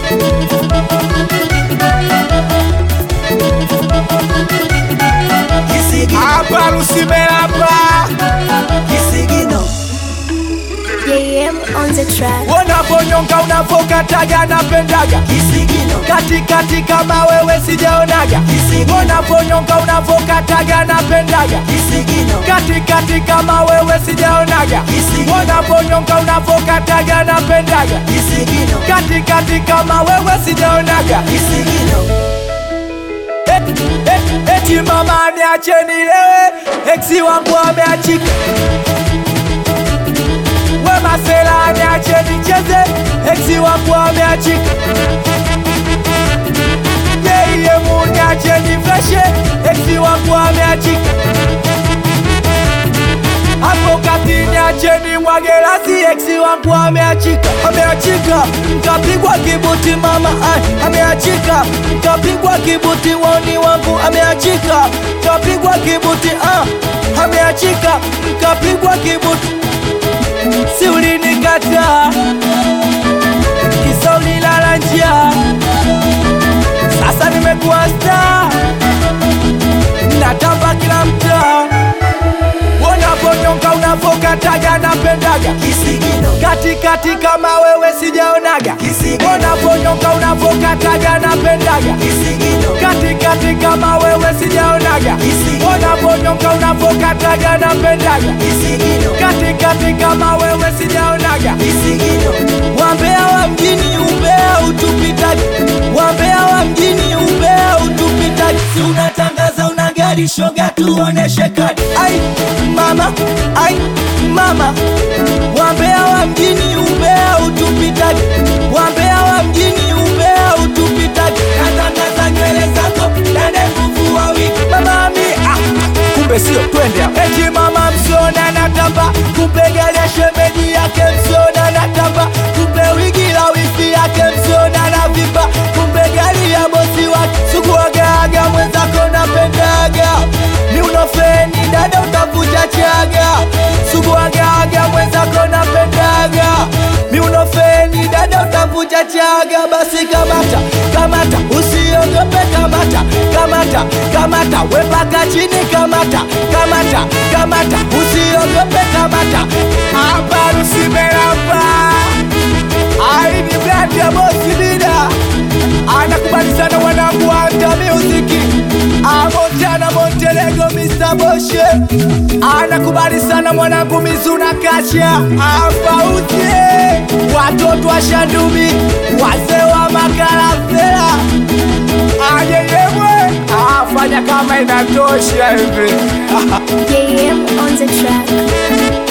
Hapa Lusimelapa Kisigino JM on the track. Unaponyonga unapokataga napendaga Kisigino katikati kama wewe sijaonaga. Unaponyonga unapokataga napendaga Kisigino katikati kama wewe sijaonaga. Unaponyonga unapokataga napendaga Kisigino katikati kama wewe sijaonaga. Kisigino Eti mama niache nilewe, eksi wangu ameachika. We masela niache nicheze, eksi wangu ameachika. Yeye mu niache nifreshe, eksi wangu ameachika. Hapo kati niache ni mwagelasi, eksi wangu ameachika. Ameachika, mkapigwa kibuti mama ameachika. Mkapigwa kibuti woni wangu ameachika. Mkapigwa kibuti ameachika. Mkapigwa kibuti si ulinikata, kisa ulilala njia. Sasa nimekuwa star, natamba kila mtaa. Unaponyonga unapokataga napendaga Kisigino katikati kama wewe sijaonaga. Unaponyonga unapokataga napendaga Kisigino katikati kama wewe sijaonaga. Unaponyonga unapokataga napendaga Kisigino katikati kama wewe sijaonaga. Kisigino Wambea wa mjini umbea utupitaji, wambea wa mjini umbea utupitaji. Si unatangaza una gari shoga tuoneshe kadi. Ai mama, ai mama, wambea wa mjini umbea utupitaji, wambea wa mjini umbea utupitaji. Natangaza nywele zako dada kuvua wiki. Mama mi kumbe sio, twende hapo. Eti mama msona natamba, kumbe gari ya shemeji yake msona natamba. Kumbe wigi la wifi yake msona na vimba. Kumbe gari ya bosi wake suguagaga mwenzako napendaga. Ni unofeni dada utavuja chaga. Suguagaga mwenzako napendaga. Ni unofeni dada utavuja chaga. Basi kamata, kamata, usiogope kamata. Kamata, kamata, wepaka chini kamata. Kamata, kamata, usiogope kamata. Hapa Lusimelapa ai ni brand ya bosi bida. Anakubali sana wanangu wa Anta Music. Montana Monterego Mr. Boshe. Anakubali sana mwanangu Mizuna Kasha. Fautie watoto wa Shandumi, wazee wa Makalafela. Ayeyemwe afanya kama inatosha hivi. JM on the track.